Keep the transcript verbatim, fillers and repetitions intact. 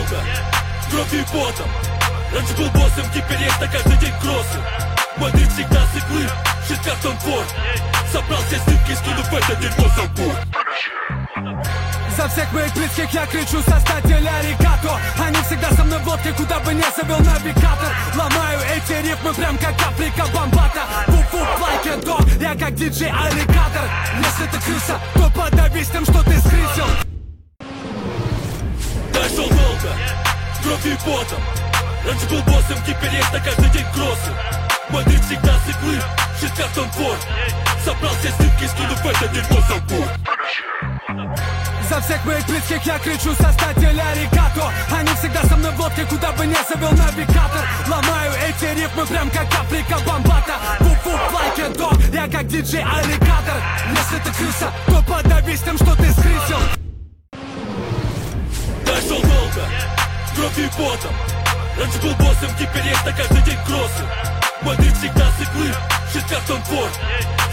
долго, кровью и потом. Раньше был боссом, теперь есть на каждый день кроссы. Мой дрифт всегда с иглы, шит как Том Форд. Собрал все снытки, скинув это дерьмо за борт. За всех моих близких я кричу со статьей аригато. Они всегда со мной в лодке, куда бы не завел навигатор. Ломаю эти рифмы прям как Африка Бомбата. Фу-фу, лайк и дог, я как диджей аллигатор. Если ты крыса, то подавись тем, что ты скрысил. Я шел долго, кровью и потом. Раньше был боссом, теперь есть на каждый день кроссы. Мой дрифт всегда с иглы, шит как Том Форд. Собрал все снытки, скинув это дерьмо за борт. За всех моих близких я кричу со статьей аригато. Они всегда со мной в лодке, куда бы не завел навигатор. Ломаю эти рифмы прям как Африка Бомбата. Фу-фу, лайк и дог, я как диджей аллигатор. Если ты крыса, то подавись тем, что ты скрысил. Я шел долго, кровью и потом. Раньше был боссом, теперь есть на каждый день кроссы. Мой дрифт всегда с иглы, шит как Том Форд.